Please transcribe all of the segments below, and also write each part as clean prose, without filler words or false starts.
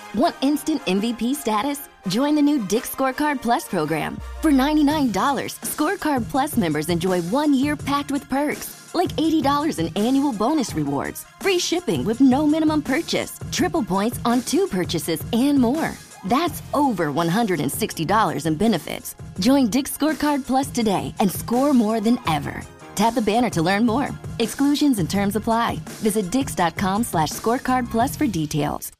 Want instant MVP status? Join the new Dick's Scorecard Plus program. For $99, Scorecard Plus members enjoy 1 year packed with perks, like $80 in annual bonus rewards, free shipping with no minimum purchase, triple points on 2 purchases, and more. That's over $160 in benefits. Join Dick's Scorecard Plus today and score more than ever. Tap the banner to learn more. Exclusions and terms apply. Visit dix.com/scorecard plus for details.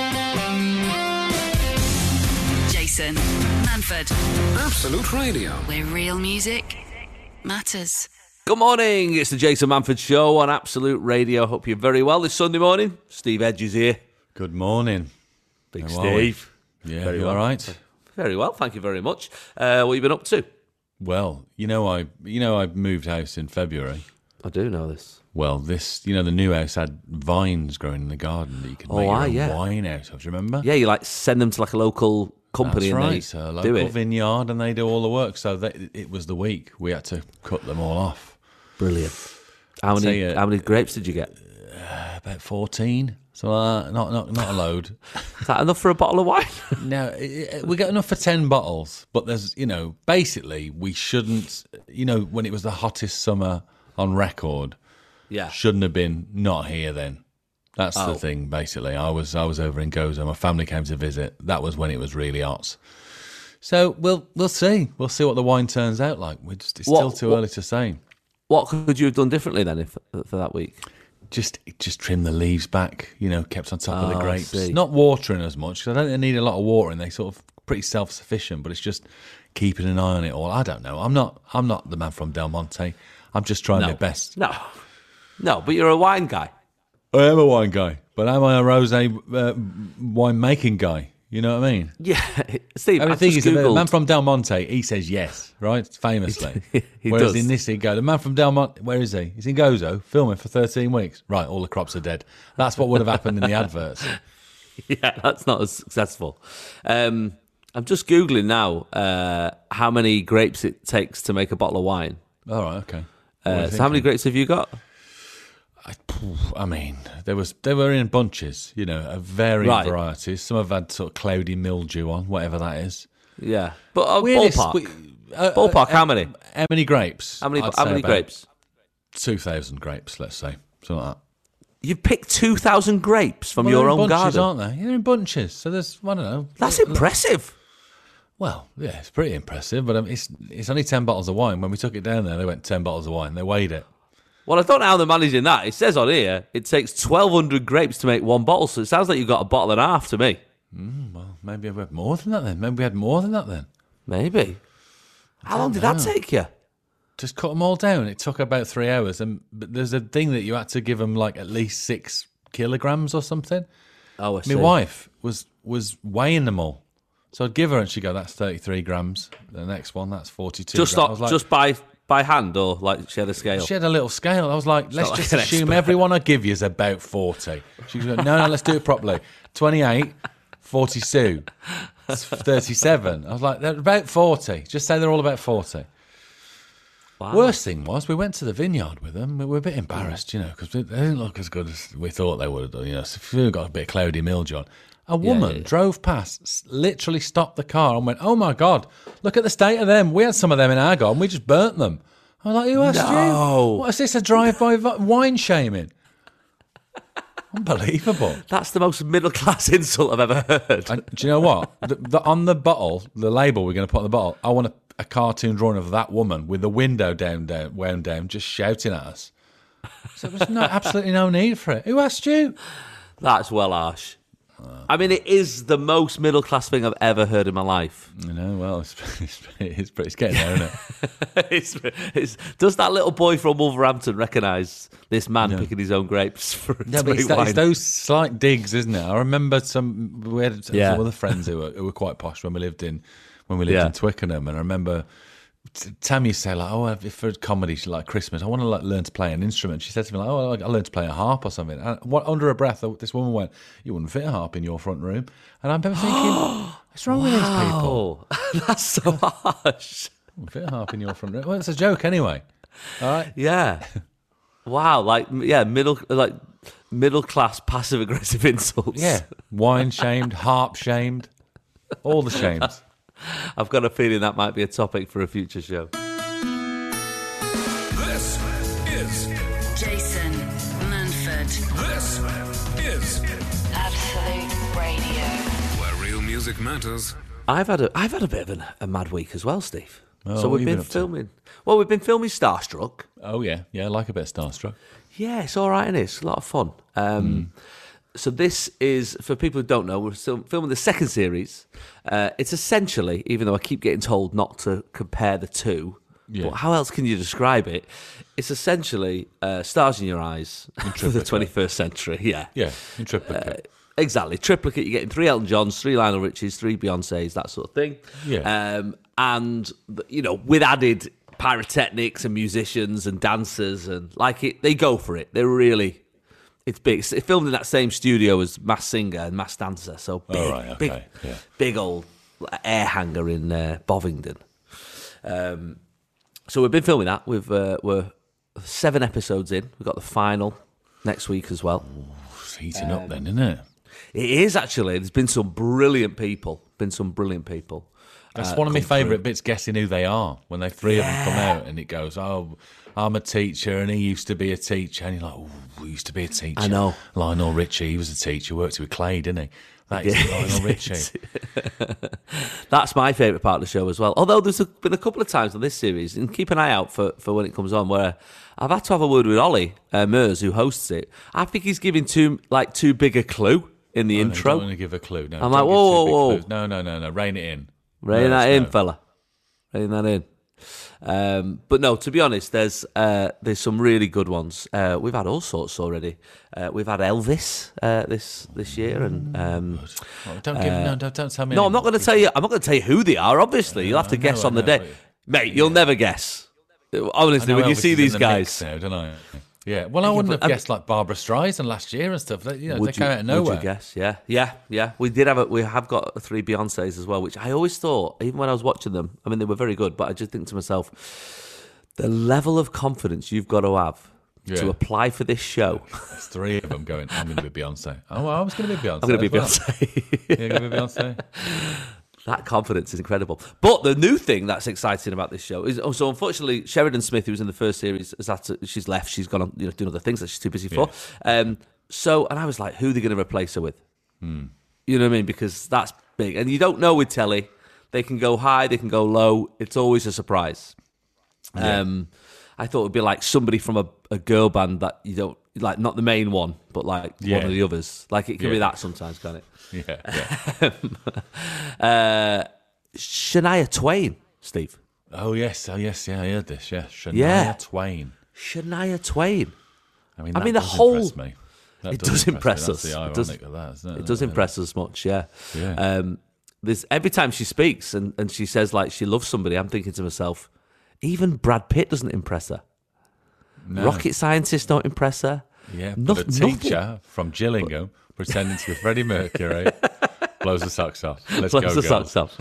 Jason Manford. Absolute Radio. Where real music matters. Good morning. It's the Jason Manford Show on Absolute Radio. Hope you're very well this Sunday morning. Steve Edge is here. Good morning. Big How Steve. Yeah, very you well. all right? Very well, thank you very much. What have you been up to? Well, I moved house in February. I do know this. Well, the new house had vines growing in the garden that you could make your own wine out of. Do you remember? Yeah, you send them to a local company. That's and right. they So a do local it. vineyard, and they do all the work. So it was the week we had to cut them all off. Brilliant. How many grapes did you get? About 14. So not a load. Is that enough for a bottle of wine? No, we got enough for 10 bottles, but there's, basically we shouldn't, when it was the hottest summer on record, Yeah. shouldn't have been not here then. That's the thing, basically. I was over in Gozo. My family came to visit. That was when it was really hot. So we'll see. We'll see what the wine turns out like. It's still too early to say. What could you have done differently then for that week? Just trim the leaves back, kept on top of the I grapes. see. Not watering as much, because I don't think they need a lot of watering. They sort of pretty self-sufficient, but it's just keeping an eye on it all. I don't know. I'm not the man from Del Monte. I'm just trying my best. No, but you're a wine guy. I am a wine guy, but am I a rosé wine-making guy? You know what I mean? Yeah, Steve, The I thing just is, the Googled. man from Del Monte, he says yes, right? Famously. He Whereas does. in this, he'd go, the man from Del Monte, where is he? He's in Gozo, filming for 13 weeks. Right, all the crops are dead. That's what would have happened in the adverts. Yeah, that's not as successful. I'm just Googling now how many grapes it takes to make a bottle of wine. All right, okay. So how many grapes have you got? I mean, they were in bunches, of varying Right. varieties. Some have had sort of cloudy mildew on, whatever that is. Yeah, but ballpark, how many? How many grapes? How I'd say many about grapes? 2,000 grapes, let's say. Something like that. You've picked 2,000 grapes from your they're own in bunches, garden. aren't they? They're in bunches. So there's, I don't know. That's impressive. Well, yeah, it's pretty impressive, but it's only 10 bottles of wine. When we took it down there, they went 10 bottles of wine. They weighed it. Well, I don't know how they're managing that. It says on here it takes 1,200 grapes to make one bottle, so it sounds like you've got a bottle and a half to me. Well, maybe we had more than that then. Maybe. How long did that take you? Just cut them all down. It took about 3 hours. But there's a thing that you had to give them like at least 6 kilograms or something. Oh, I see. My wife was weighing them all. So I'd give her and she'd go, that's 33 grams. The next one, that's 42 grams. I was like, just by hand or like she had a scale? she had a little scale. I was like, let's not just like an assume expert. everyone I give you is about 40. She was like, no, let's do it properly. 28, 42, 37. I was like, they're about 40. Just say they're all about 40. Wow. Worst thing was, we went to the vineyard with them. We were a bit embarrassed, because they didn't look as good as we thought they would have done. So we got a bit of cloudy mildew on. A woman drove past, literally stopped the car and went, oh my God, look at the state of them. We had some of them in our garden. We just burnt them. I was like, who asked you? What is this, a drive-by wine shaming? Unbelievable. That's the most middle-class insult I've ever heard. And do you know what? On the bottle, the label we're going to put on the bottle, I want a cartoon drawing of that woman with the window wound down, just shouting at us. So there's absolutely no need for it. Who asked you? That's well harsh. I mean, it is the most middle-class thing I've ever heard in my life. Well, it's getting there, isn't it? Does that little boy from Wolverhampton recognise this man picking his own grapes for No, but it's those slight digs, isn't it? I remember we had some other friends who were quite posh when we lived in Twickenham, and I remember Tam used to say, like, oh, for comedy, like Christmas, I want to learn to play an instrument. She said to me, like, oh, I learned to play a harp or something. And under her breath, this woman went, you wouldn't fit a harp in your front room. And I remember thinking, what's wrong with these people? That's so harsh. Wouldn't fit a harp in your front room. Well, it's a joke anyway. All right. Yeah. Wow. Middle middle-class passive-aggressive insults. Yeah, wine-shamed, harp-shamed, all the shames. I've got a feeling that might be a topic for a future show. This is Jason Manford. This is Absolute Radio. where real music matters. I've had a bit of a mad week as well, Steve. Oh, so what we've have you been been up to? filming. Well, we've been filming Starstruck. Oh, yeah, I like a bit of Starstruck. Yeah, it's all right, isn't it? It's a lot of fun. So this is, for people who don't know, we're still filming the second series. It's essentially, even though I keep getting told not to compare the two, but how else can you describe it? It's essentially Stars in Your Eyes for the 21st century. Yeah, in triplicate. exactly. Triplicate. You're getting 3 Elton Johns, 3 Lionel Richies, 3 Beyoncés, that sort of thing. Yeah. And with added pyrotechnics and musicians and dancers and they go for it. They're really. It's big. It's filmed in that same studio as Masked Singer and Masked Dancer, so big, big old air hangar in Bovingdon. So we've been filming that. We're 7 episodes in. We've got the final next week as well. It's heating up then, isn't it? It is actually. There's been some brilliant people. That's one of my favourite bits, guessing who they are. When they 3 of them come out and it goes, oh, I'm a teacher and he used to be a teacher. And you're like, oh, we used to be a teacher. I know. Lionel Richie, he was a teacher, worked with Clay, didn't he? That is Lionel Richie. That's my favourite part of the show as well. Although there's been a couple of times on this series, and keep an eye out for when it comes on, where I've had to have a word with Ollie Mers, who hosts it. I think he's giving too big a clue in the intro. I don't want to give a clue. No, I'm like, whoa. No, rein it in. Rein that in, fella. Rein that in. But no, to be honest, there's some really good ones. We've had all sorts already. We've had Elvis this year, and don't tell me. no, I'm not going to tell you. I'm not going to tell you who they are. Obviously, you'll have to guess on the day, mate. You'll never guess. Honestly, when you see these guys, now, don't I? Yeah, well, I wouldn't have guessed like Barbara Streisand last year and stuff. They came out of nowhere. Would you guess? Yeah. We have got 3 Beyoncés as well, which I always thought, even when I was watching them, I mean, they were very good, but I just think to myself, the level of confidence you've got to have to apply for this show. There's 3 of them going, I'm going to be Beyonce. Oh, well, I was going to be Beyonce. I'm going to be Beyonce. You're going to be Beyonce? That confidence is incredible. But the new thing that's exciting about this show is, so unfortunately, Sheridan Smith, who was in the first series, she's left. She's gone on doing other things that she's too busy for. And I was like, who are they going to replace her with? You know what I mean? Because that's big. And you don't know with telly. They can go high, they can go low. It's always a surprise. I thought it would be like somebody from a girl band that you don't, like, not the main one, but like one of the others. Like, it can be that sometimes, can't it? Shania Twain, Steve. Oh yes, I heard this. Yeah, Shania Twain. Shania Twain. I mean, the whole. It does impress us. That's the ironic of that, isn't it? It does impress us much. Yeah. There's every time she speaks and she says like she loves somebody, I'm thinking to myself, even Brad Pitt doesn't impress her. No. Rocket scientists don't impress her. Yeah, but a teacher from Gillingham pretending to be Freddie Mercury blows the socks off. Let's go, girls. Socks off.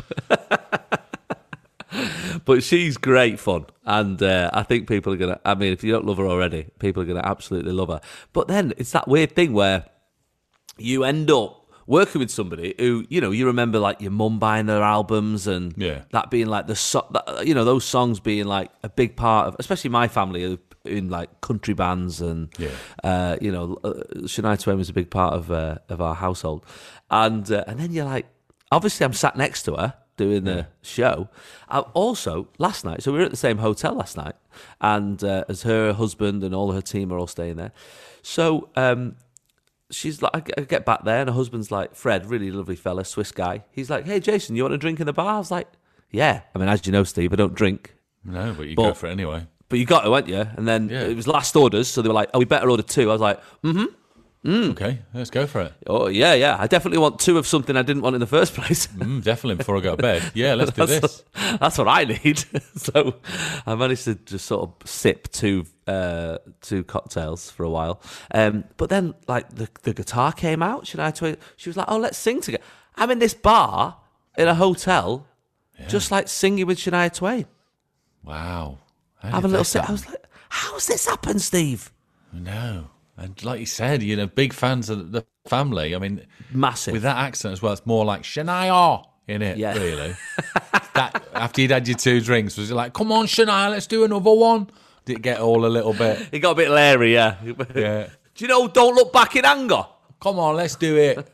But she's great fun, and I think people are gonna. I mean, if you don't love her already, people are gonna absolutely love her. But then it's that weird thing where you end up working with somebody who, you remember like your mum buying their albums and that being like those songs being like a big part of, especially my family in like country bands and Shania Twain was a big part of our household, and then you're like, obviously I'm sat next to her doing the show. Also last night, so we were at the same hotel last night, and as her husband and all her team are all staying there, so she's like, I get back there and her husband's like, Fred, really lovely fella, Swiss guy, he's like, hey Jason, you want a drink in the bar? I was like, yeah. I mean, as you know, Steve, I don't drink. No, but you go for it anyway. But you got to, weren't you? And then it was last orders, so they were like, oh, we better order 2. I was like, Okay, let's go for it. Oh, yeah. I definitely want 2 of something I didn't want in the first place. Definitely, before I go to bed. Yeah, let's do this. That's what I need. So I managed to just sort of sip 2 cocktails for a while. But then, like, the guitar came out. She was like, oh, let's sing together. I'm in this bar in a hotel, just like singing with Shania Twain. Wow. Have a little sip. I was like, how's this happened, Steve? No. And like you said, big fans of the family. I mean, massive. With that accent as well, it's more like Shania in it, really. That after you'd had your 2 drinks, was it like, come on, Shania, let's do another one? Did it get all a little bit? It got a bit leery, yeah. Yeah. Do you know, don't look back in anger? Come on, let's do it.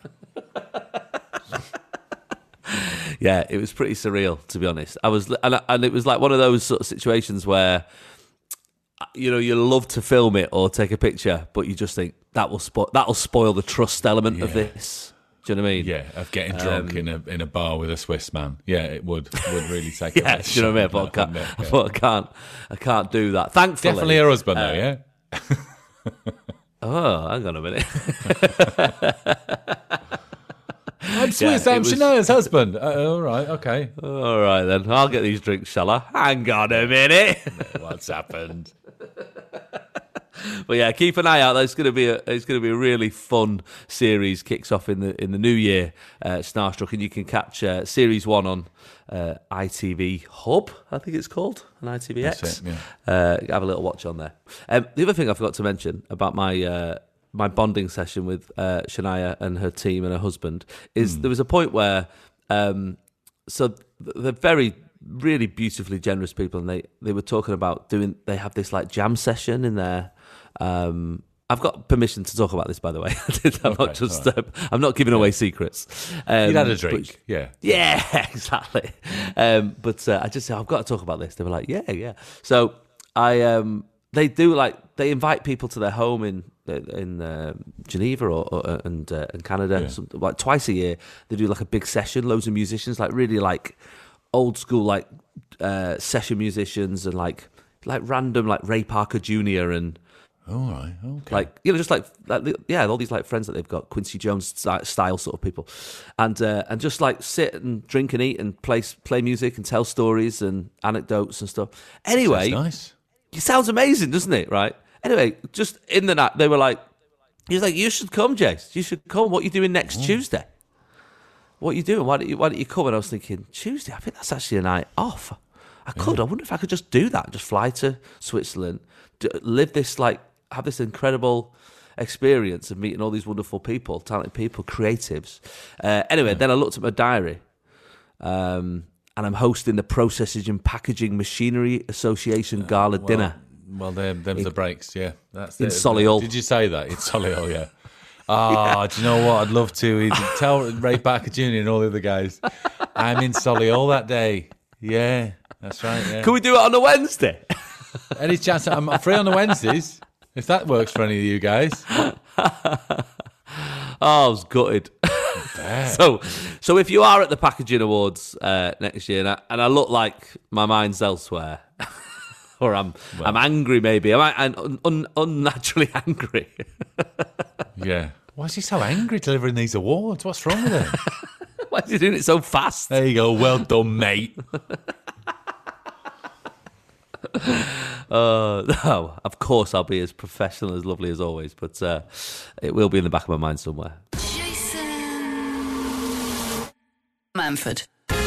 Yeah, it was pretty surreal, to be honest. And it was like one of those sort of situations where, you love to film it or take a picture, but you just think that'll spoil the trust element of this. Do you know what I mean? Yeah, of getting drunk in a bar with a Swiss man. Yeah, it would really take. Yeah, do you know what I mean? I can't do that. Thankfully, definitely her husband though. Yeah. Oh, hang on a minute. I'm Swiss. I'm Shania's husband. All right, okay. All right then. I'll get these drinks, shall I? Hang on a minute. What's happened? But yeah, keep an eye out. It's going to be a really fun series. Kicks off in the new year. Starstruck, and you can catch series 1 on ITV Hub, I think it's called, and ITVX. That's it, Have a little watch on there. The other thing I forgot to mention about my bonding session with Shania and her team and her husband is there was a point where so they're very really beautifully generous people, and they were talking about they have this like jam session in there. I've got permission to talk about this, by the way. I'm not giving away secrets. You'd had a drink, yeah. Yeah, exactly. But I just said, I've got to talk about this. They were like, yeah. So they invite people to their home in Geneva and Canada. Yeah. Like twice a year, they do like a big session, loads of musicians, like really like old school like session musicians, and like random like Ray Parker Jr. and all right, okay, like just like all these like friends that they've got, Quincy Jones style sort of people, and just like sit and drink and eat and play music and tell stories and anecdotes and stuff. Anyway, sounds nice. It sounds amazing, doesn't it? Right. Anyway, just in the night, they were like, he's like, you should come, Jace. You should come. What are you doing next Tuesday? What are you doing? Why don't you come? And I was thinking, Tuesday? I think that's actually a night off. I wonder if I could just do that. Just fly to Switzerland, live this, like, have this incredible experience of meeting all these wonderful people, talented people, creatives. Anyway, then I looked at my diary, and I'm hosting the Processing and Packaging Machinery Association Gala dinner. Well, them's the breaks, yeah. That's in Solihull. Did you say that? It's Solihull, yeah. Do you know what? I'd love to. Tell Ray Parker Jr. and all the other guys, I'm in Solihull that day. Yeah, that's right. Yeah. Can we do it on a Wednesday? Any chance? I'm free on the Wednesdays, if that works for any of you guys. I was gutted. So if you are at the Packaging Awards next year, and I look like my mind's elsewhere, or I'm angry, maybe I'm unnaturally angry. Yeah. Why is he so angry delivering these awards? What's wrong with him? Why is he doing it so fast? There you go. Well done, mate. No, of course I'll be as professional, as lovely as always, but it will be in the back of my mind somewhere. Jason Manford.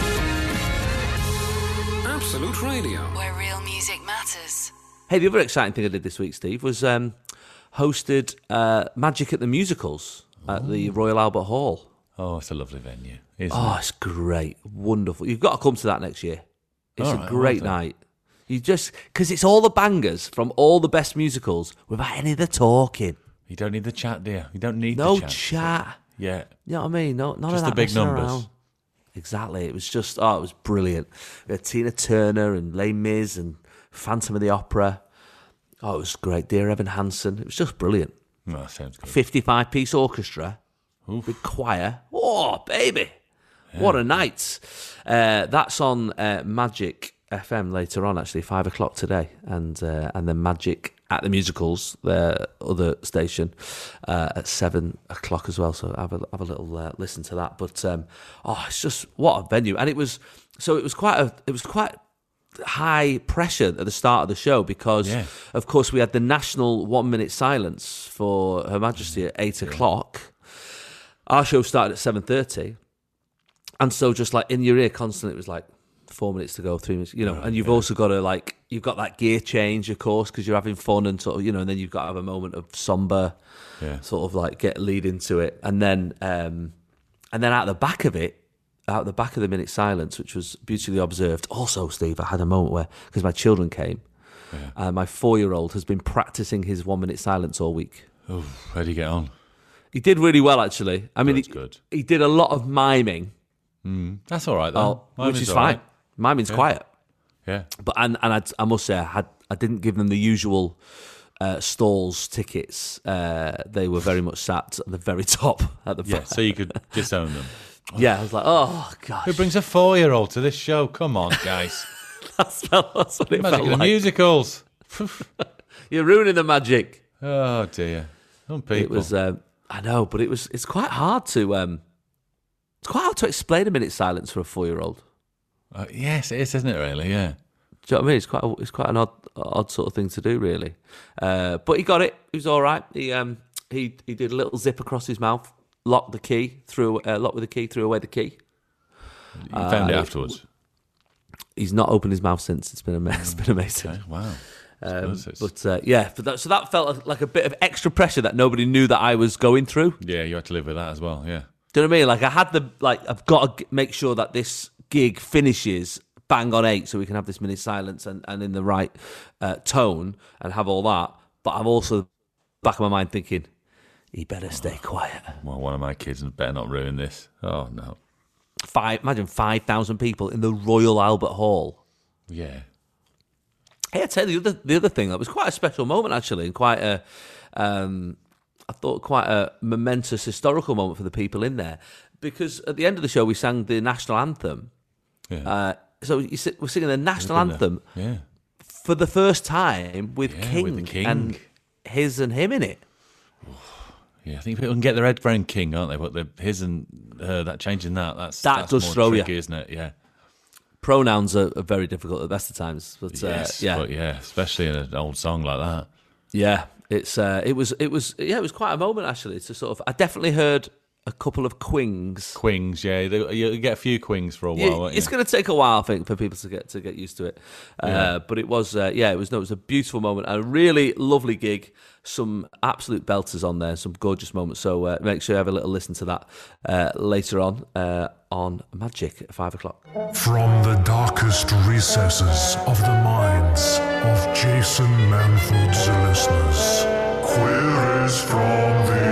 Absolute Radio. Where real music matters. Hey, the other exciting thing I did this week, Steve, was hosted Magic at the Musicals at the Royal Albert Hall. Oh, it's a lovely venue, isn't Oh, it? it's great. Wonderful. You've got to come to that next year. It's a great night. You just, because it's all the bangers from all the best musicals without any of the talking. You don't need the chat, dear. You don't need No the chat. chat. Yeah. You know what I mean? None Just of that the big messing numbers. around. Exactly. It was just, it was brilliant. We had Tina Turner and Les Mis and Phantom of the Opera. Oh, it was great. Dear Evan Hansen. It was just brilliant. Oh, that sounds good. 55-piece orchestra with choir. Oh, baby. Yeah. What a night. That's on Magic FM later on, actually, 5 o'clock today. And then Magic at the Musicals, their other station, at 7 o'clock as well. So have a little listen to that. But it's just what a venue. And it was quite high pressure at the start of the show because, of course, we had the national 1 minute silence for Her Majesty at 8 o'clock. Our show started at 7:30, and so just like in your ear constantly, it was like 4 minutes to go, 3 minutes, and you've also got to you've got that gear change, of course, because you're having fun and sort of, and then you've got to have a moment of somber, sort of lead into it, and then out the back of the minute silence, which was beautifully observed. Also, Steve, I had a moment where, because my children came, my 4-year-old has been practicing his 1 minute silence all week. Oh, how did he get on? He did really well, actually. I mean, good. He did a lot of miming. That's all right, though. Which is fine. Miming's quiet. Yeah. But I must say, I didn't give them the usual stalls tickets. They were very much sat at the very top at the front. Yeah, so you could disown them. Yeah, I was like, oh, gosh. Who brings a 4-year-old to this show? Come on, guys. That's what it Magic felt of the like. musicals. You're ruining the magic. Oh, dear. Some people. It was, I know, but it's quite hard to, explain a minute silence for a 4-year-old. Yes, it is, isn't it, really? Yeah. Do you know what I mean? It's quite an odd sort of thing to do, really. But he got it. He was all right. He did a little zip across his mouth, locked with the key, threw away the key. You found it afterwards. He's not opened his mouth since. It's been amazing. Okay, wow. So that felt like a bit of extra pressure that nobody knew that I was going through. Yeah, you had to live with that as well. Yeah. Do you know what I mean? I've got to make sure that this gig finishes bang on 8 so we can have this minute silence and in the right tone and have all that. But I'm also back of my mind thinking, he better stay quiet. Well, one of my kids better not ruin this. Oh, no. Imagine 5,000 people in the Royal Albert Hall. Yeah. Hey, I tell you the other thing that was quite a special moment actually, and quite a, I thought quite a momentous historical moment for the people in there, because at the end of the show we sang the national anthem. Yeah. So we're singing the national anthem for the first time with with the King and his and him in it. Yeah, I think people can get their head around King, aren't they? But his and her, that changing that's does more throw tricky, you, isn't it? Yeah. Pronouns are very difficult at the best of times, but Yes, but especially in an old song like that. Yeah, it was quite a moment actually. To sort of, I definitely heard a couple of quings. Quings, yeah, you get a few quings for a while. Won't you? It's going to take a while, I think, for people to get used to it. But it was, it was a beautiful moment, a really lovely gig. Some absolute belters on there, some gorgeous moments. So make sure you have a little listen to that later on Magic at 5 o'clock. From the darkest recesses of the minds of Jason Manford's listeners, queries from the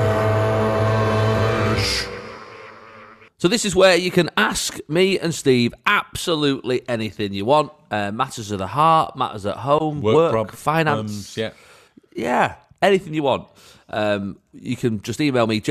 edge. So this is where you can ask me and Steve absolutely anything you want. Matters of the heart, matters at home, work, finance. Yeah, anything you want. You can just email me,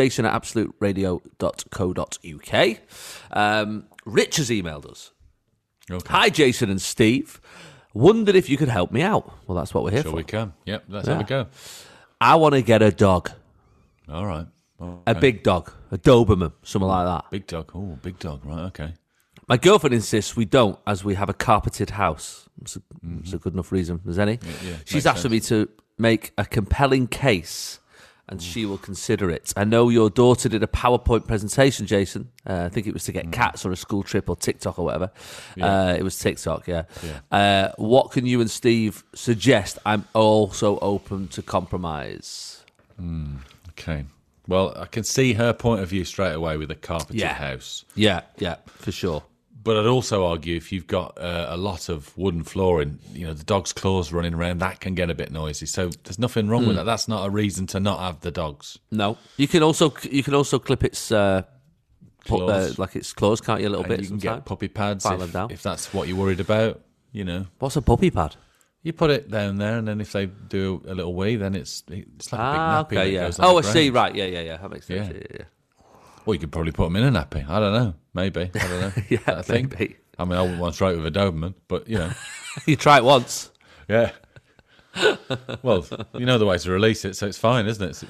jason@absoluteradio.co.uk. Rich has emailed us. Okay. Hi, Jason and Steve. Wondered if you could help me out. Well, that's what we're here for. Sure we can. Yep, let's have a go. I want to get a dog. All right. A big dog. A Doberman. Something like that. Big dog. Oh, big dog. Right, okay. My girlfriend insists we don't, as we have a carpeted house. It's a good enough reason as any. Yeah, She's asked me to make a compelling case, and she will consider it. I know your daughter did a PowerPoint presentation, Jason. I think it was to get cats or a school trip or TikTok or whatever. Yeah. It was TikTok, yeah. What can you and Steve suggest? I'm also open to compromise. Okay. Well, I can see her point of view straight away with a carpeted house. Yeah, for sure. But I'd also argue if you've got a lot of wooden flooring, the dog's claws running around, that can get a bit noisy. So there's nothing wrong with that. That's not a reason to not have the dogs. No, you can also clip its Claws. like its claws, can't you? A little And bit. you can sometimes. get puppy pads File them down. if that's what you're worried about. What's a puppy pad? You put it down there, and then if they do a little wee, then it's like a big nappy. Okay, that yeah. goes on Oh, I the see. ground. Right, yeah. That makes sense. Yeah. Well, you could probably put them in a nappy. I don't know. Maybe. I don't know. Yeah, I think. maybe. I mean, I wouldn't want to try it with a Doberman, but You try it once. yeah. Well, you know the way to release it, so it's fine, isn't it?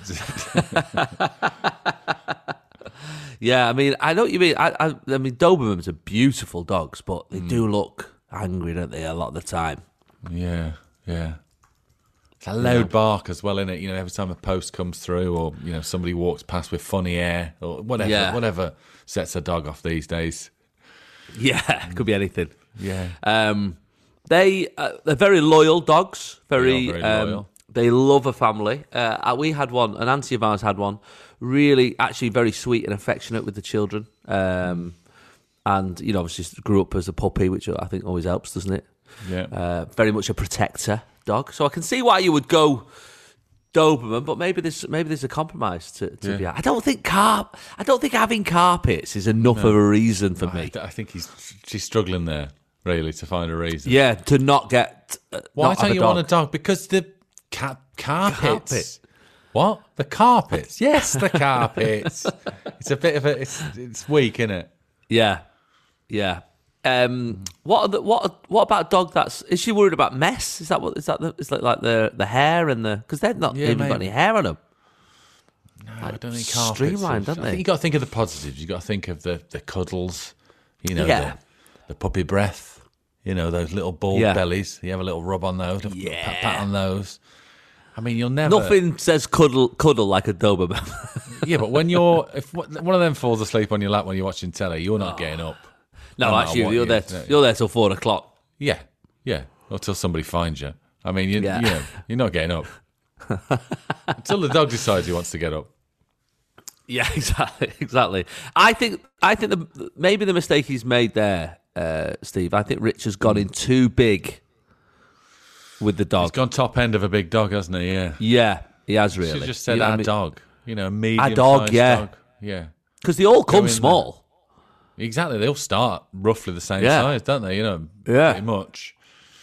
Yeah, I mean, I know what you mean. I mean, Dobermans are beautiful dogs, but they do look angry, don't they, a lot of the time? Yeah. It's a loud bark as well, innit? Every time a post comes through or, somebody walks past with funny air or whatever, whatever sets a dog off these days. Yeah, it could be anything. Yeah. They're very loyal dogs. Very loyal. They love a family. We had one, an auntie of ours had one, really, actually very sweet and affectionate with the children. And, obviously grew up as a puppy, which I think always helps, doesn't it? Yeah. Very much a protector dog. So I can see why you would go Doberman, but maybe there's a compromise to be. I don't think having carpets is enough of a reason for me. I think she's struggling there, really, to find a reason. Yeah, to not get. Why don't you want a dog? Because the carpets. What? The carpets? Yes, the carpets. It's a bit of it's weak, isn't it? Yeah. What about a dog is she worried about mess? Is that like the hair and because they've not even got any hair on them? No, I don't think carpets. Streamlined, don't they? I think you got to think of the positives. You got to think of the cuddles, the puppy breath, those little bald bellies. You have a little rub on those, pat on those. I mean, you'll never. Nothing says cuddle like a Doberman. Yeah, but if one of them falls asleep on your lap when you're watching telly, you're not getting up. No, actually, you're there till 4 o'clock. Yeah, or till somebody finds you. I mean, you're not getting up until the dog decides he wants to get up. Yeah, exactly. I think maybe the mistake he's made there, Steve. I think Rich has gone in too big with the dog. He's gone top end of a big dog, hasn't he? Yeah, he has really. Should just said dog. A medium dog, dog. Yeah, because they all come small. Exactly, they all start roughly the same size, don't they? Pretty much.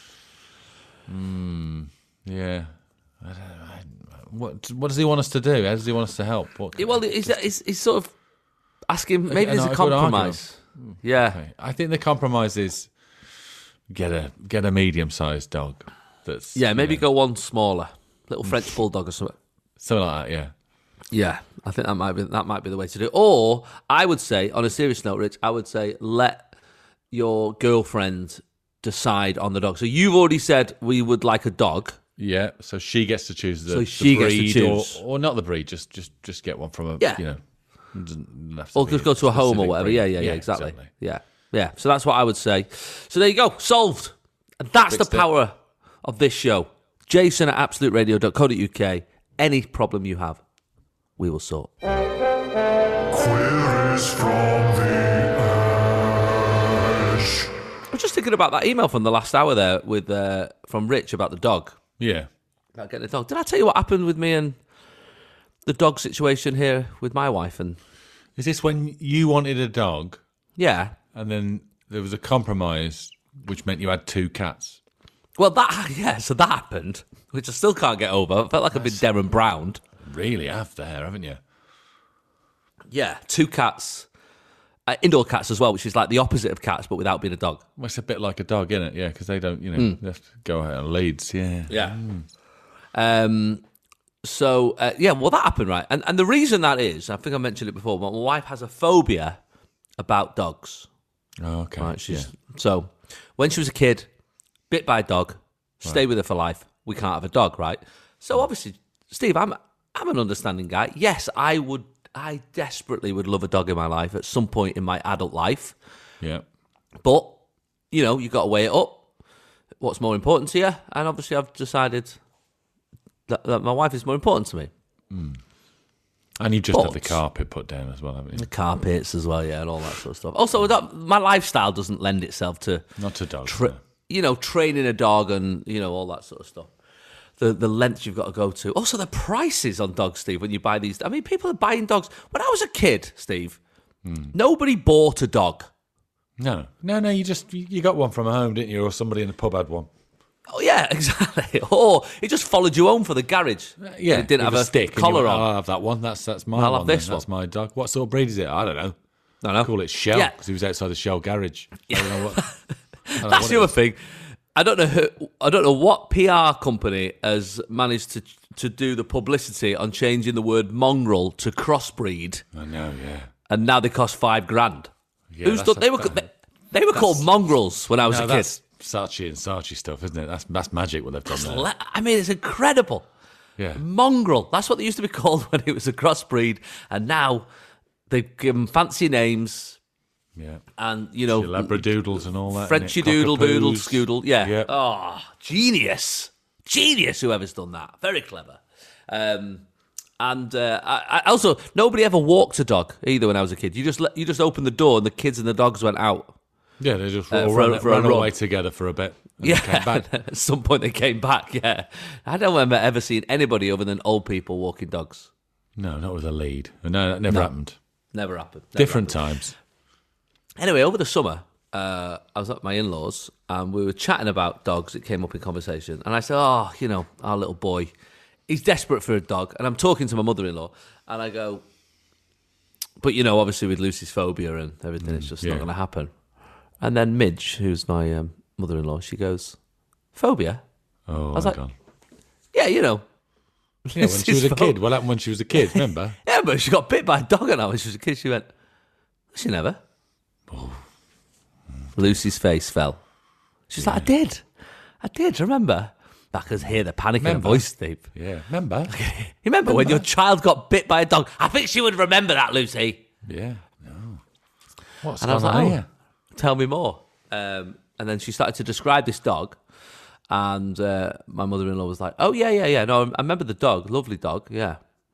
Yeah. What does he want us to do? How does he want us to help? He's sort of asking. Maybe there's a compromise. Yeah, okay. I think the compromise is get a medium-sized dog. That's maybe go one smaller, little French bulldog or something. Something like that. Yeah. Yeah, I think that might be the way to do it. Or I would say, on a serious note, Rich, I would say let your girlfriend decide on the dog. So you've already said we would like a dog. Yeah, so she gets to choose the gets breed, to choose. or not the breed. Just get one from a or just go to a home or whatever. Breed. Yeah, exactly. Yeah. So that's what I would say. So there you go, solved. And that's the power of this show. Jason at absoluteradio.co.uk. Any problem you have, we will sort. Queries from the Ash. I was just thinking about that email from the last hour there from Rich about the dog. Yeah. About getting a dog. Did I tell you what happened with me and the dog situation here with my wife? And is this when you wanted a dog? Yeah. And then there was a compromise, which meant you had 2 cats. Well, so that happened, which I still can't get over. I felt like I've been Darren Browned. Really have there, haven't you? Yeah, 2 cats. Indoor cats as well, which is like the opposite of cats, but without being a dog. Well, it's a bit like a dog, isn't it? Yeah, because they don't, they have to go out on leads. Yeah. Yeah. So that happened, right? And the reason that is, I think I mentioned it before, but my wife has a phobia about dogs. Oh, okay. Right, so when she was a kid, bit by a dog, stay with her for life. We can't have a dog, right? So obviously, Steve, I'm an understanding guy. Yes, I desperately would love a dog in my life at some point in my adult life. Yeah. But, you've got to weigh it up. What's more important to you? And obviously I've decided that my wife is more important to me. Mm. And you just had the carpet put down as well, haven't you? The carpets as well, yeah, and all that sort of stuff. Also, my lifestyle doesn't lend itself to... Not to dogs. Training a dog and, all that sort of stuff. The lengths you've got to go to. Also, the prices on dogs, Steve, when you buy these. I mean, people are buying dogs. When I was a kid, Steve, nobody bought a dog. No. You got one from home, didn't you? Or somebody in the pub had one. Oh, yeah, exactly. Or it just followed you home for the garage. Yeah. It didn't have a stick collar on. I'll have that one. That's my I'll one. have this then. That's my dog. What sort of breed is it? I don't know. I know. Call it Shell, because he was outside the Shell garage. Yeah. I don't know what. That's the other thing. I don't know what PR company has managed to do the publicity on changing the word mongrel to crossbreed. I know, yeah. And now they cost $5,000. Yeah, they were called mongrels when I was a kid. That's Saatchi and Saatchi stuff, isn't it? That's magic what they've done there. I mean, it's incredible. Yeah. Mongrel. That's what they used to be called when it was a crossbreed. And now they've given fancy names. Yeah. And, you know... Labradoodles and all that. Frenchy doodle, doodle, Cockapoos. scoodle. Yeah. Yep. Oh, genius. Genius, whoever's done that. Very clever. And I also, nobody ever walked a dog either when I was a kid. You just opened the door and the kids and the dogs went out. Yeah, they just all for a ran run. away together for a bit. And Yeah, came back. at some point they came back, yeah. I don't remember ever seeing anybody other than old people walking dogs. No, not with a lead. No, that never happened. Never happened. Different times. Anyway, over the summer, I was at my in-laws and we were chatting about dogs. It came up in conversation. And I said, oh, you know, our little boy, he's desperate for a dog. And I'm talking to my mother-in-law and I go, but, you know, obviously with Lucy's phobia and everything, it's just not going to happen. And then Midge, who's my mother-in-law, she goes, phobia? Oh, I was like, God. Yeah, you know. Yeah, when she was a kid. What happened when she was a kid, remember? Yeah, but she got bit by a dog and when she was a kid. She went, she never. Oh. Lucy's face fell. She's like, I did, remember? I could hear the panic in her voice, Steve. Yeah, remember? You remember when your child got bit by a dog? I think she would remember that, Lucy. Yeah, no. What's And I was going like, on oh, here? tell me more. And then she started to describe this dog. And my mother-in-law was like, oh, yeah. No, I remember the dog. Lovely dog, yeah.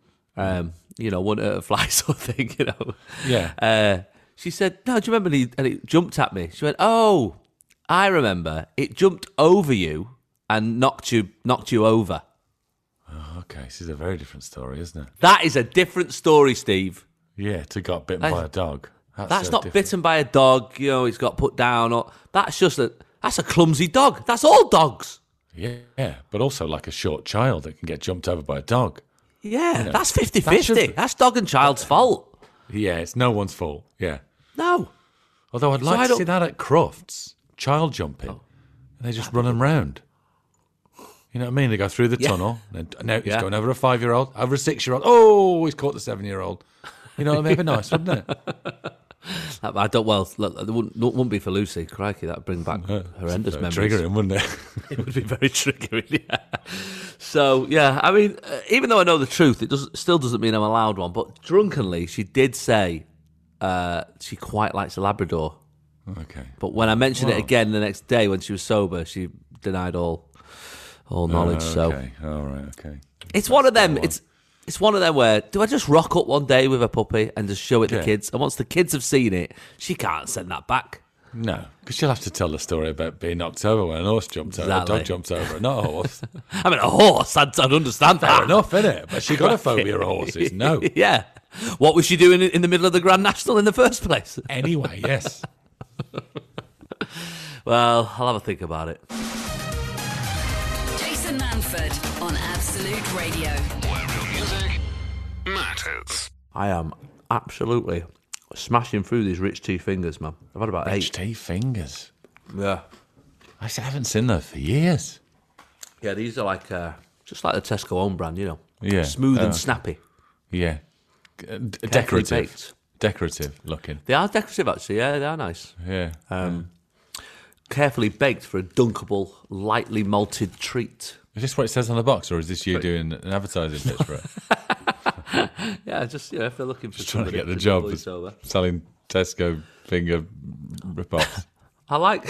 You know, wouldn't hurt a fly sort of thing, you know. Yeah. She said, no, do you remember? And it jumped at me. She went, oh, I remember. It jumped over you and knocked you over. Oh, okay, this is a very different story, isn't it? That is a different story, Steve. Yeah, to got bitten by a dog. That's so not different. bitten by a dog, you know, it's got put down. Or that's a clumsy dog. That's all dogs. Yeah, but also like a short child that can get jumped over by a dog. Yeah, know, that's 50-50. That's dog and child's fault. Yeah, it's no one's fault. Yeah. No. Although I'd So I like to don't- see that at Crufts. Child jumping. And they just run them round. You know what I mean? They go through the tunnel. And now he's going over a 5-year-old, over a 6-year-old. Oh, he's caught the 7-year-old. You know what I mean? It'd be nice, wouldn't it? I don't. Well, look, it wouldn't be for Lucy. Crikey, that'd bring back horrendous memories. Triggering, wouldn't it? It would be very triggering. Yeah. So yeah, I mean, even though I know the truth, it still doesn't mean I'm allowed one. But drunkenly, she did say she quite likes a Labrador. Okay. But when I mentioned it again the next day when she was sober, she denied all knowledge. Okay. All right. Okay. It's one of them. It's one of them where, do I just rock up one day with a puppy and just show it to kids? And once the kids have seen it, she can't send that back. No, because she'll have to tell the story about being knocked over when a horse jumped over, a Exactly. dog jumped over, not a horse. I mean, a horse, I'd understand that. Fair enough, innit? But she got a phobia of horses. No. Yeah. What was she doing in the middle of the Grand National in the first place? Anyway, yes. Well, I'll have a think about it. Jason Manford on Absolute Radio. Where real music matters. I am absolutely smashing through these rich tea fingers, man. I've had about 8. HT fingers. Yeah. I haven't seen those for years. Yeah, these are like just like the Tesco own brand, you know. Yeah. Smooth and Okay. snappy. Yeah. Carefully Decorative. baked. Decorative looking. They are decorative, actually. Yeah, they are nice. Yeah. Carefully baked for a dunkable, lightly malted treat. Is this what it says on the box, or is this you doing an advertising pitch for it? Yeah, just if they're looking for Just trying to somebody get the to job voice of over. selling Tesco finger rip-offs. I like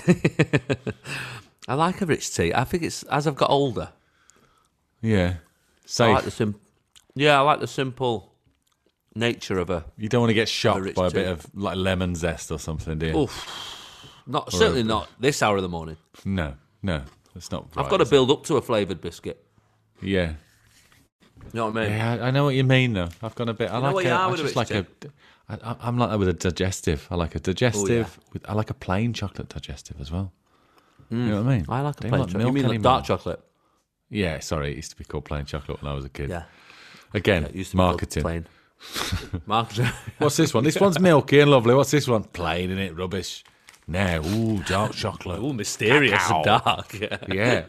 a rich tea. I think it's as I've got older. Yeah. I Safe. like I like the simple nature of a. You don't want to get shocked rich by a tea. bit of like lemon zest or something, do you? Certainly not this hour of the morning. No, it's not. I've got to build up to a flavoured biscuit. Yeah, You know what I mean? yeah. I know what you mean, though. I've got a bit. I know like. what you are with a just rich like tea? I'm like that with a digestive. I like a digestive. I like a plain chocolate digestive as well. You know what I mean? I like a Don't plain like chocolate. You milk mean like anymore. dark chocolate? Yeah, sorry. It used to be called plain chocolate when I was a kid. Yeah. Again, It used to be called marketing. plain. Marketing. What's this one? This one's milky and lovely. What's this one? Plain, innit? Rubbish. Now, ooh, dark chocolate. Ooh, mysterious and dark. Yeah.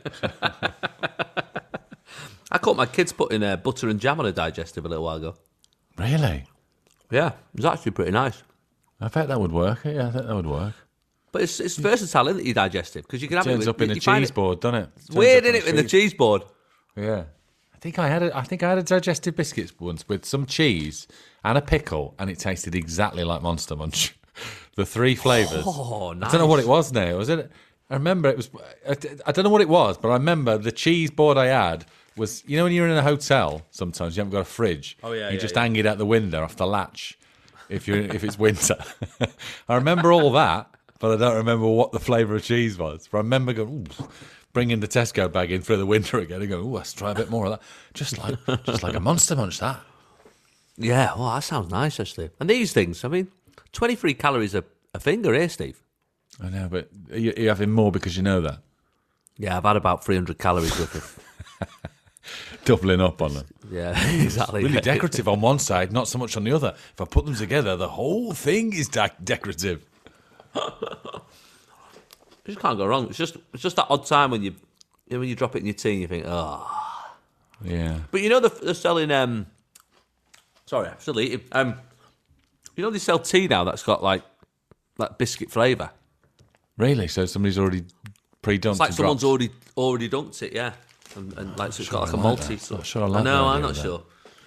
I caught my kids putting butter and jam on a digestive a little while ago. Really? Yeah, it was actually pretty nice. I bet that would work. Yeah, I think that would work. But it's versatile, isn't it, your digestive? Because you can have Turns it up in a you find cheese board, doesn't it? It's weird, isn't it, in the cheese board? Yeah. I think I had a digestive biscuits once with some cheese and a pickle, and it tasted exactly like Monster Munch. The 3 flavours. Oh, nice. I don't know what it was now. Was it? I remember it was. I don't know what it was, but I remember the cheese board I had was. You know, when you're in a hotel, sometimes you haven't got a fridge. Oh yeah. You just hang it out the window off the latch. If it's winter, I remember all that, but I don't remember what the flavour of cheese was. But I remember going, ooh, bringing the Tesco bag in through the winter again and going, ooh, let's try a bit more of that. Just like a Monster Munch, that. Yeah, well, that sounds nice, actually. And these things, I mean, 23 calories a finger here, Steve. I know, but you're having more because you know that. Yeah, I've had about 300 calories worth of. Doubling up on them. Yeah, exactly. Really decorative on one side, not so much on the other. If I put them together, the whole thing is decorative. You just can't go wrong. It's just that odd time when you drop it in your tea and you think, oh. Yeah. But you know they're selling. Sorry, I'm still eating. You know they sell tea now that's got like biscuit flavour. Really? So somebody's already pre-dunked. It's like and someone's dropped. already dunked it, yeah. And like so it's got like a I like multi. that. So. Not sure I like know. the I'm idea not of that. sure.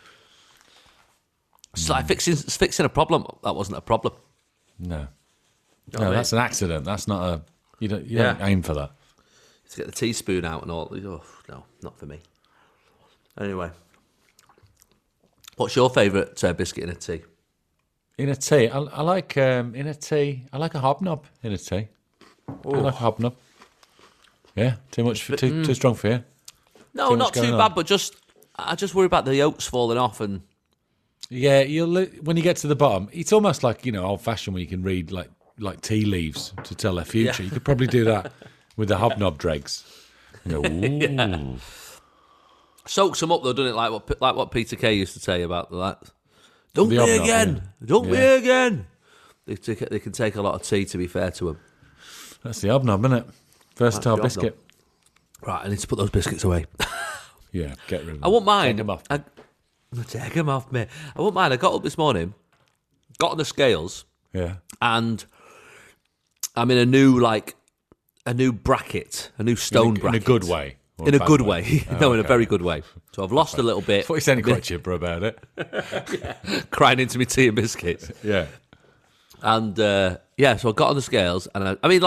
It's like fixing a problem. That wasn't a problem. No. what I mean? That's an accident. That's not a. You don't aim for that. To get the teaspoon out and all. Oh, no, not for me. Anyway, what's your favourite biscuit in a tea? In a tea, I like in a tea. I like a hobnob in a tea. I like a hobnob. Yeah, too strong for you. No, Too much not too going on. bad, but I just worry about the yolks falling off and. Yeah, when you get to the bottom, it's almost like old fashioned when you can read like tea leaves to tell their future. Yeah. You could probably do that with the hobnob dregs. You go, ooh. Yeah. Soaks them up though, doesn't it? Like what Peter Kay used to say about that. Dunk The me hobnob, again. yeah. Dunk me Yeah. again. They can take a lot of tea. To be fair to them. That's the hobnob, isn't it? Versatile That's the hobnob. biscuit. Right, I need to put those biscuits away. Yeah, get rid of them. I won't mind. Take them off. Take them off, mate. I won't mind. I got up this morning, got on the scales, Yeah. and I'm in a new bracket, a new stone bracket. In a good way. Or In a bad good way. Oh, No, in a okay. very good way. So I've lost a little bit. I thought you sounded quite chipper about it. Crying into me tea and biscuits. Yeah. And, so I got on the scales, and I mean,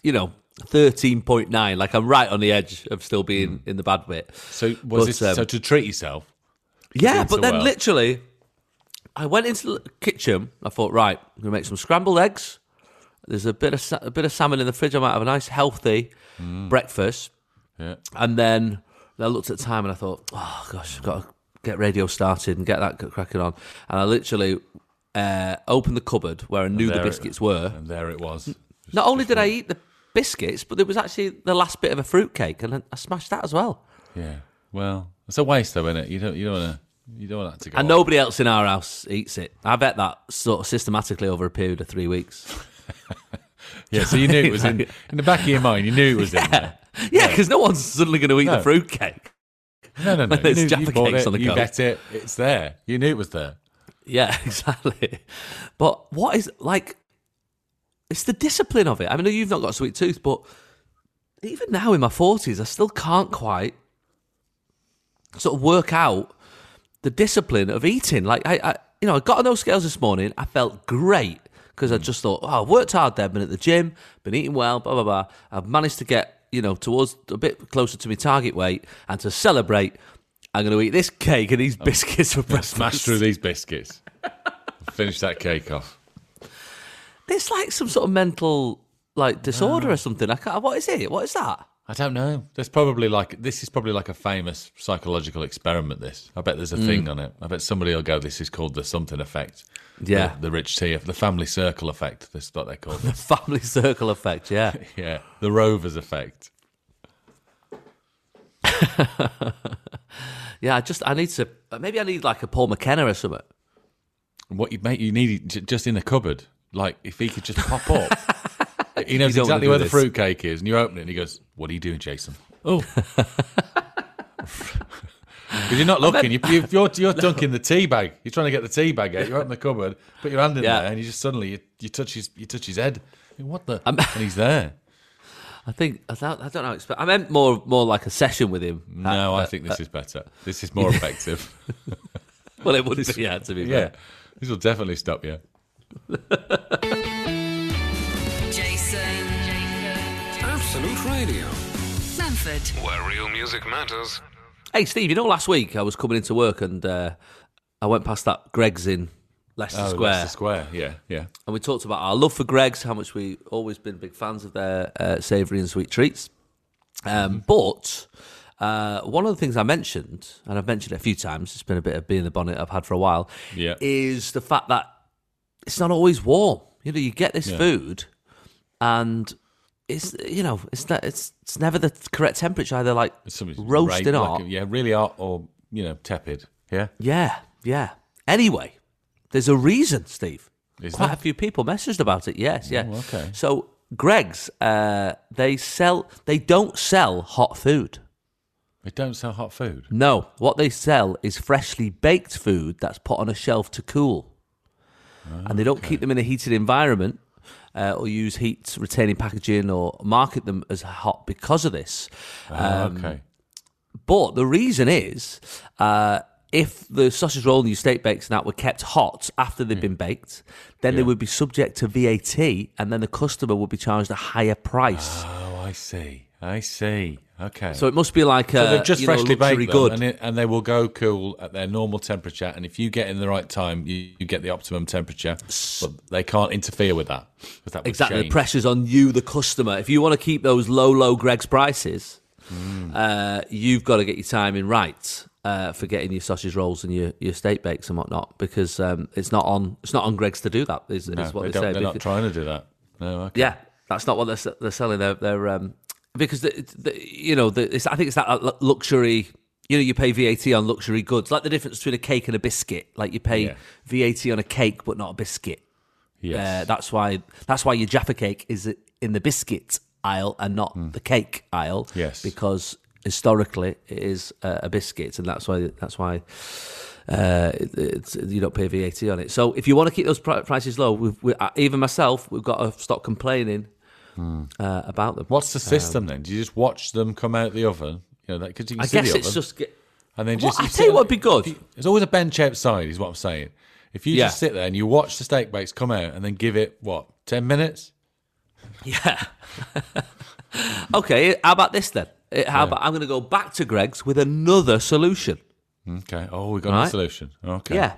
13.9. Like, I'm right on the edge of still being in the bad bit. So was But, this so to treat yourself? Yeah, doing but so then well. literally, I went into the kitchen. I thought, right, I'm going to make some scrambled eggs. There's a bit of salmon in the fridge. I might have a nice, healthy breakfast. Yeah. And then I looked at the time and I thought, oh, gosh, I've got to get radio started and get that cracking on. And I literally opened the cupboard where I knew the biscuits were. And there it was. Not only did I eat the biscuits, but there was actually the last bit of a fruitcake, and I smashed that as well. Yeah. Well, it's a waste though, isn't it? You don't want that to go. And nobody else in our house eats it. I bet that sort of systematically over a period of 3 weeks. Yeah, so you knew it was in the back of your mind. You knew it was in there. Yeah, because no one's suddenly going to eat No. the fruitcake. No. When You there's knew Jaffa you bought cakes it. on the You coat. bet it. It's there. You knew it was there. Yeah, exactly. But what is, it's the discipline of it. I mean, you've not got a sweet tooth, but even now in my 40s, I still can't quite sort of work out the discipline of eating. Like, I got on those scales this morning. I felt great because I just thought, I worked hard there, been at the gym, been eating well, blah, blah, blah. I've managed to get, towards a bit closer to my target weight, and to celebrate, I'm going to eat this cake and these biscuits for breakfast. Smash through these biscuits. Finish that cake off. It's like some sort of mental disorder or something. What is it? What is that? I don't know. This is probably like a famous psychological experiment. I bet there's a thing on it. I bet somebody will go, this is called the something effect. Yeah. The Rich T, the family circle effect. This is what they call it. Family circle effect, yeah. Yeah. The Rovers effect. Yeah, I need like a Paul McKenna or something. What you need just in the cupboard. Like if he could just pop up. He knows You don't wanna exactly do where the this. fruitcake is, and you open it and he goes, "What are you doing, Jason?" Oh. Because you're not looking. You're dunking the tea bag. You're trying to get the tea bag out. You open the cupboard, put your hand in Yeah. there, and you just suddenly you touch his head. What the? And he's there. I don't know. I meant more like a session with him. No, I think this is better. This is more effective. Well, it would be, yeah, to be Yeah, fair. this will definitely stop you. Absolute Radio, Manford. where real music matters. Hey, Steve, you know, last week I was coming into work and I went past that Greggs in Leicester Square. Leicester Square, yeah. And we talked about our love for Greggs, how much we've always been big fans of their savoury and sweet treats. But one of the things I mentioned, and I've mentioned it a few times, it's been a bit of being the bonnet I've had for a while, is the fact that it's not always warm. You know, you get this food and it's never the correct temperature, either like roasting hot. Really hot or, tepid. Yeah? Yeah. Anyway, there's a reason, Steve. Is Quite there? a few people messaged about it, yes, yeah. Oh, okay. So Greggs, they don't sell hot food. They don't sell hot food? No, what they sell is freshly baked food that's put on a shelf to cool. And they don't keep them in a heated environment or use heat-retaining packaging or market them as hot because of this. Okay. But the reason is, if the sausage roll and your steak bakes and that were kept hot after they've been baked, then they would be subject to VAT, and then the customer would be charged a higher price. Oh, I see. Okay. So it must be like So they've just freshly luxury baked good. them, and they will go cool at their normal temperature. And if you get in the right time, you get the optimum temperature. But they can't interfere with that. Because that would Exactly, the change. pressure's on you, the customer. If you want to keep those low Greggs prices, you've got to get your timing right for getting your sausage rolls and your steak bakes and whatnot, because it's not on Greggs to do that. Is what they say. They're not trying to do that. No. Okay. Yeah, that's not what they're selling. They're because I think it's that luxury. You pay VAT on luxury goods, like the difference between a cake and a biscuit. Like you pay VAT on a cake, but not a biscuit. Yes. That's why your Jaffa cake is in the biscuit aisle and not the cake aisle. Yes. Because historically it is a biscuit, and that's why you don't pay VAT on it. So if you want to keep those prices low, even myself, we've got to stop complaining about them. What's the system then? Do you just watch them come out the oven? Because you can see the oven. It's just. And then I tell you what'd be good. There's always a bench outside, is what I'm saying. If you just sit there and you watch the steak bakes come out and then give it, 10 minutes? Yeah. Okay, how about this then? I'm going to go back to Greggs with another solution. Okay. Oh, we've got a solution. Okay. Yeah.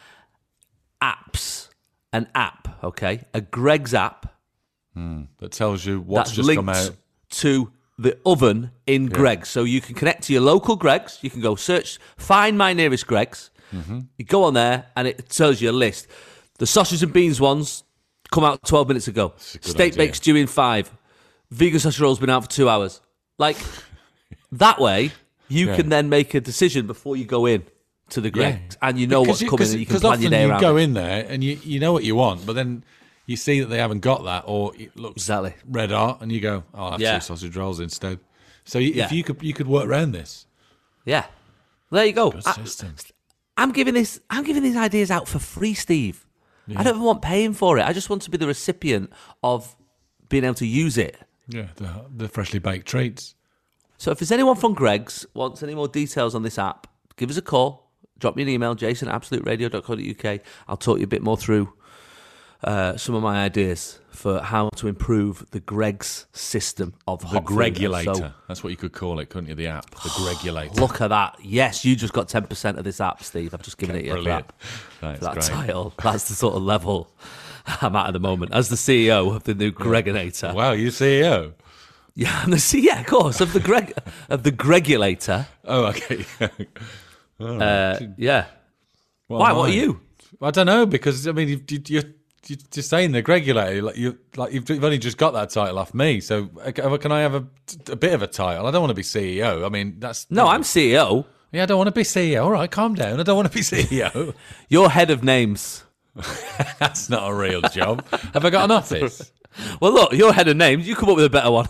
Apps. An app, okay? A Greggs app. That tells you what's that's just linked come out. to the oven in Greggs. So you can connect to your local Greggs. You can go search, find my nearest Greggs. You go on there and it tells you a list. The sausage and beans ones come out 12 minutes ago. Steak bakes due in 5. Vegan sausage rolls been out for 2 hours. Like, that way, you can then make a decision before you go in to the Greggs. And you know what's coming and you can plan your day around. Because often you go in there and you know what you want, but then you see that they haven't got that, or it looks red hot, and you go, I'll have 2 sausage rolls instead. So if you could work around this. Yeah. There you go. Good system. I'm giving these ideas out for free, Steve. Yeah. I don't even want paying for it. I just want to be the recipient of being able to use it. Yeah, the freshly baked treats. So if there's anyone from Greggs wants any more details on this app, give us a call. Drop me an email, jason@absoluteradio.co.uk. I'll talk you a bit more through some of my ideas for how to improve the Greggs system of hot food. Gregulator. So, that's what you could call it, couldn't you? The app, the Gregulator. Look at that. Yes, you just got 10% of this app, Steve. I've just given it you for that great. title. That's the sort of level I'm at the moment. As the CEO of the new Gregginator. Wow, you're CEO? Yeah, I'm the CEO, of course, of the Gregulator. Oh, okay. Yeah. Well, why? What are you? I don't know, because, I mean, you're just saying the Gregulator, you've only just got that title off me, so can I have a bit of a title? I don't want to be CEO. I mean, that's... No, I'm CEO. Yeah, I don't want to be CEO. All right, calm down. I don't want to be CEO. You're head of names. That's not a real job. Have I got an office? Well, look, you're head of names. You come up with a better one.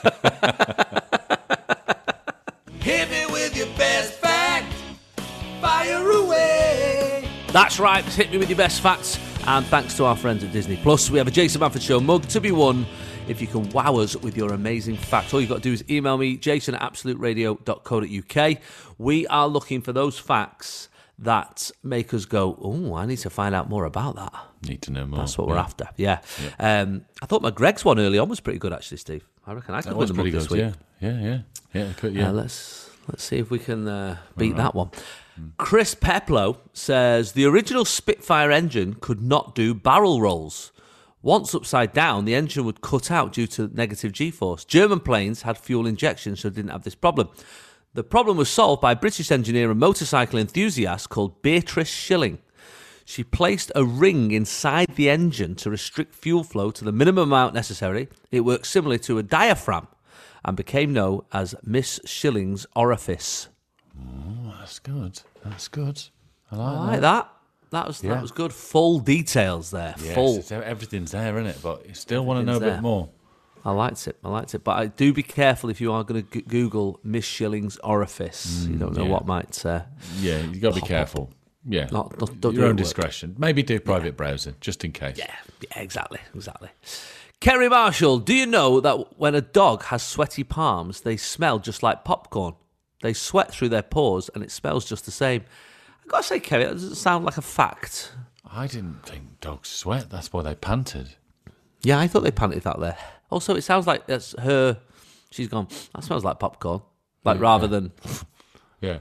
Hit me with your best fact. Fire away. That's right. Hit me with your best facts. And thanks to our friends at Disney Plus, we have a Jason Manford Show mug to be won if you can wow us with your amazing facts. All you've got to do is email me, jason@absoluteradio.co.uk. We are looking for those facts that make us go, oh, I need to find out more about that. Need to know more. That's what we're after. Yeah. I thought my Greg's one early on was pretty good, actually, Steve. I reckon I could win the mug this week. Yeah. It could, yeah. Let's see if we can beat that one. Chris Peplow says the original Spitfire engine could not do barrel rolls. Once upside down, the engine would cut out due to negative G-force. German planes had fuel injection, so didn't have this problem. The problem was solved by a British engineer and motorcycle enthusiast called Beatrice Schilling. She placed a ring inside the engine to restrict fuel flow to the minimum amount necessary. It worked similarly to a diaphragm and became known as Miss Schilling's orifice. Oh, that's good. That's good. I like that. That was good. Full details there. Yes, full. Everything's there, isn't it? But you still want to know a bit more. I liked it. But do be careful if you are going to Google Miss Schilling's orifice. You don't know what might. You got to be careful. Yeah, don't your own discretion. Maybe do private browsing just in case. Yeah, exactly. Kerry Marshall, do you know that when a dog has sweaty palms, they smell just like popcorn? They sweat through their pores, and it smells just the same. I've got to say, Kerry, that doesn't sound like a fact. I didn't think dogs sweat. That's why they panted. Yeah, I thought they panted that there. Also, it sounds like that's her. She's gone, that smells like popcorn. Rather than... Yeah.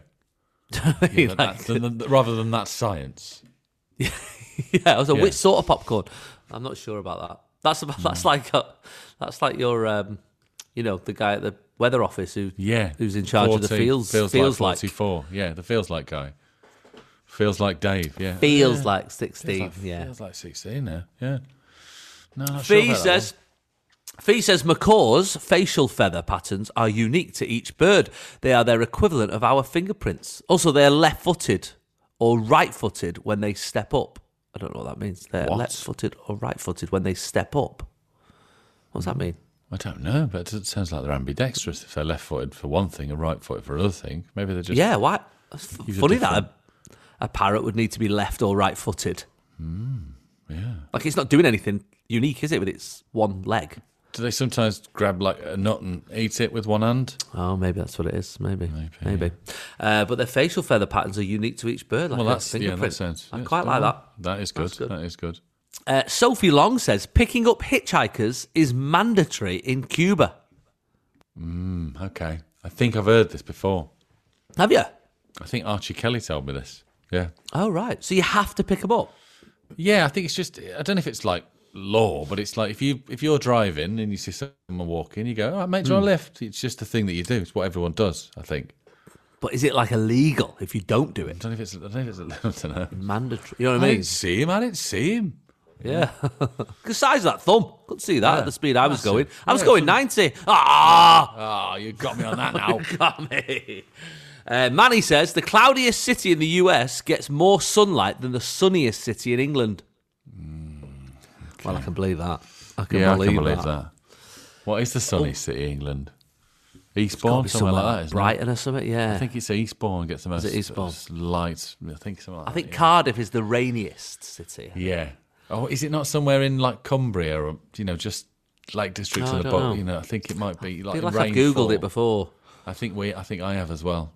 Yeah, rather than that science. Yeah, which sort of popcorn? I'm not sure about that. That's like your, the guy at the weather office who's in charge of the fields. Feels like 44. Yeah, the feels like guy. Feels like Dave. Yeah. Feels like 16. Feels like 16 now. Yeah. No, not Fee sure about Fee says macaws' facial feather patterns are unique to each bird. They are their equivalent of our fingerprints. Also, they are left-footed or right-footed when they step up. I don't know what that means. They're left-footed or right-footed when they step up. What does that mean? I don't know, but it sounds like they're ambidextrous. If they're left-footed for one thing and right-footed for another thing, maybe they're just... Yeah, why? It's funny that a parrot would need to be left or right-footed. Yeah. Like, it's not doing anything unique, is it, with its one leg? Do they sometimes grab like a nut and eat it with one hand? Oh, maybe that's what it is. Maybe. But their facial feather patterns are unique to each bird. Like that's that sounds. I quite like that. That is good. That is good. Sophie Long says picking up hitchhikers is mandatory in Cuba. Okay. I think I've heard this before. Have you? I think Archie Kelly told me this. Yeah. Oh, right. So you have to pick them up? Yeah, I think it's just, I don't know if it's like law, but it's like if you're driving and you see someone walking, you go, all right, mate, do you want a lift? It's just a thing that you do. It's what everyone does, I think. But is it like illegal if you don't do it? I don't know if it's I don't know. Mandatory. You know what I mean? I didn't see him. Yeah. The size of that thumb. Couldn't see that at the speed I was going. I was going 90. Ah! You got me on that now. You got me. Manny says, the cloudiest city in the US gets more sunlight than the sunniest city in England. Okay. Well, I can believe that. I can believe that. What is the sunniest city in England? Eastbourne, something like that, isn't Brighton or something, yeah. I think it's Eastbourne gets the most Eastbourne? light. I think something like that. I think Cardiff is the rainiest city. Yeah. Oh, is it not somewhere in like Cumbria or just like districts of the bottom? I think it might be like. I feel like I've googled it before. I think I have as well.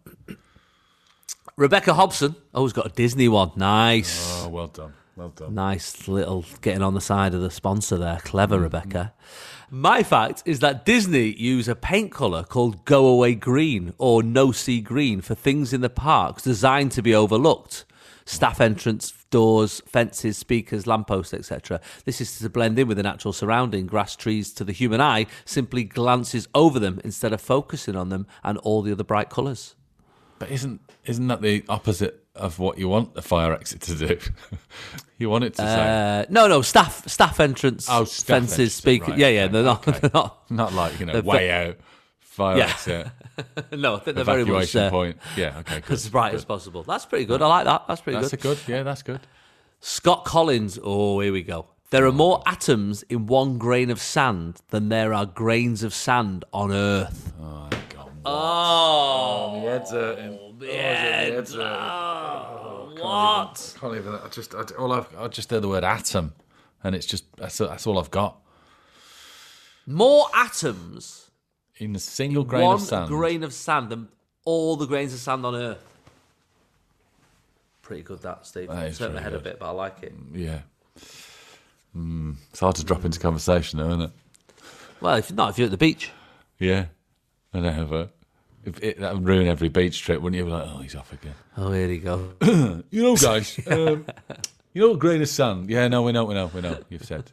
Rebecca Hobson always got a Disney one. Nice. Oh, well done. Nice little getting on the side of the sponsor there. Clever, Rebecca. My fact is that Disney use a paint colour called Go Away Green or No See Green for things in the parks designed to be overlooked. Staff entrance, doors, fences, speakers, lampposts, etc. This is to blend in with the natural surrounding. Grass, trees, to the human eye, simply glances over them instead of focusing on them and all the other bright colours. But isn't that the opposite of what you want the fire exit to do? You want it to say no staff entrance, fences, speakers. Right, yeah, they're not not like way out fire exit. No, I think they're very much point. Yeah, okay, good. As bright as possible. That's pretty good. I like that. That's pretty good. That's good. Scott Collins. Oh, here we go. There are more atoms in one grain of sand than there are grains of sand on Earth. Oh, God. Oh, the head's hurting. What? Can't even. I just heard the word atom, and it's just that's all I've got. More atoms in a single grain of sand. One grain of sand than all the grains of sand on Earth. pretty good, that, Steve. That is Turned my pretty head a good. bit, but I like it. Yeah. It's hard to drop into conversation, though, isn't it? Well, if you're at the beach. Yeah. I know, but that would ruin every beach trip, wouldn't you? Be like, oh, he's off again. Oh, here you go. You know, guys, you know what grain of sand? Yeah, no, we know. You've said.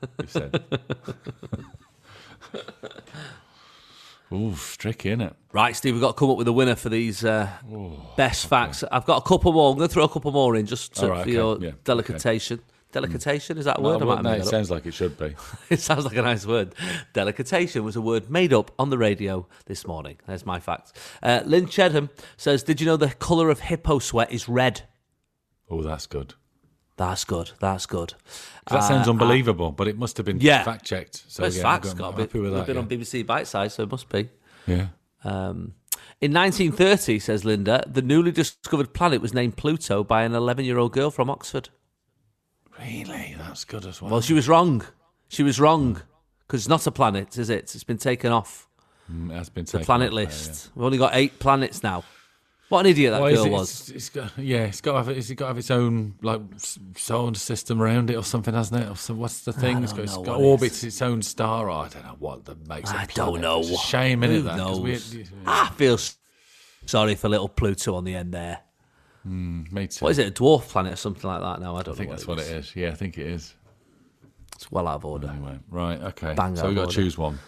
Oof, tricky, innit? Right, Steve, we've got to come up with a winner for these best facts. I've got a couple more. I'm going to throw a couple more in just for your delicatation. Delicatation, is that a word? No, it sounds like it should be. It sounds like a nice word. Delicatation was a word made up on the radio this morning. There's my facts. Lynn Chedham says, did you know the colour of hippo sweat is red? Oh, that's good. That's good. That sounds unbelievable, but it must have been fact-checked. So it's facts. I'm happy with that. We've been on BBC Bitesize, so it must be. Yeah. In 1930, says Linda, the newly discovered planet was named Pluto by an 11-year-old girl from Oxford. Really? That's good as well. Well, she was wrong. Because it's not a planet, is it? It's been taken off it has been taken the planet off list. There, yeah. We've only got 8 planets now. What an idiot that girl was. It's got to have its own like solar system around it or something, hasn't it? Or some, what's the thing? It's got orbits its own star. I don't know what that makes it. I don't know. It's a shame, isn't it? Who knows? I feel sorry for little Pluto on the end there. Me too. What is it, a dwarf planet or something like that now? I think that's what it is. Yeah, I think it is. It's well out of order. Anyway, right, okay. So we've got to choose one.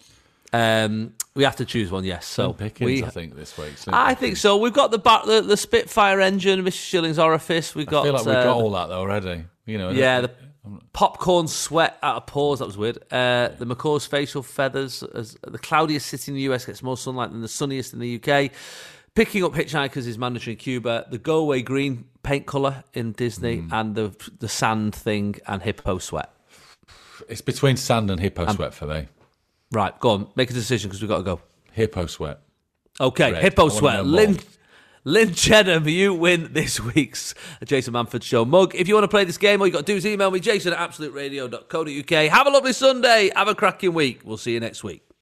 We have to choose one, yes. So Pickens, I think, this week. I think so. We've got the Spitfire engine, Mr. Schilling's orifice. I feel like we've got all that already. You know. Yeah, the popcorn sweat out of pores. That was weird. The macaw's facial feathers. As the cloudiest city in the US gets more sunlight than the sunniest in the UK. Picking up hitchhikers is mandatory in Cuba. The go away green paint colour in Disney, and the sand thing and hippo sweat. It's between sand and hippo sweat for me. Right, go on, make a decision because we've got to go. Hippo sweat. Okay, Red. hippo sweat. Lynn Chedham, you win this week's Jason Manford Show mug. If you want to play this game, all you got to do is email me, jason@absoluteradio.co.uk. Have a lovely Sunday. Have a cracking week. We'll see you next week.